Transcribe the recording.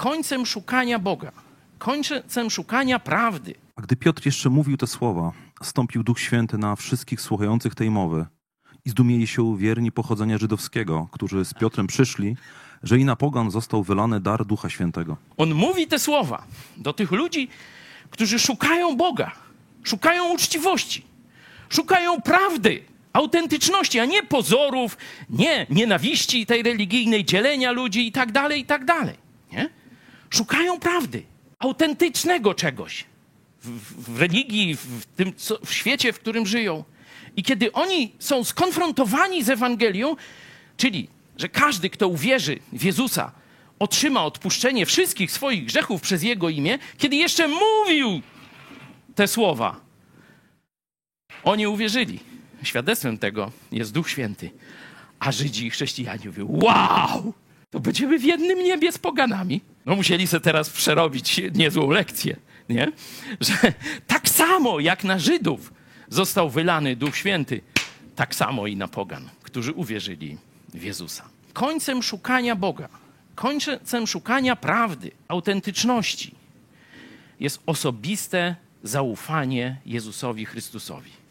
końcem szukania Boga, końcem szukania prawdy. A gdy Piotr jeszcze mówił te słowa, stąpił Duch Święty na wszystkich słuchających tej mowy i zdumieli się wierni pochodzenia żydowskiego, którzy z Piotrem przyszli, że i na pogan został wylany dar Ducha Świętego. On mówi te słowa do tych ludzi, którzy szukają Boga, szukają uczciwości, szukają prawdy, autentyczności, a nie pozorów, nie nienawiści tej religijnej, dzielenia ludzi i tak dalej, nie? Szukają prawdy, autentycznego czegoś w religii, w świecie, w którym żyją. I kiedy oni są skonfrontowani z Ewangelią, czyli, że każdy, kto uwierzy w Jezusa, otrzyma odpuszczenie wszystkich swoich grzechów przez Jego imię, kiedy jeszcze mówił te słowa, oni uwierzyli. Świadectwem tego jest Duch Święty. A Żydzi i chrześcijanie mówią, wow, to będziemy w jednym niebie z poganami. No musieli sobie teraz przerobić niezłą lekcję, nie? Że tak samo jak na Żydów został wylany Duch Święty, tak samo i na pogan, którzy uwierzyli w Jezusa. Końcem szukania Boga, końcem szukania prawdy, autentyczności jest osobiste zaufanie Jezusowi Chrystusowi.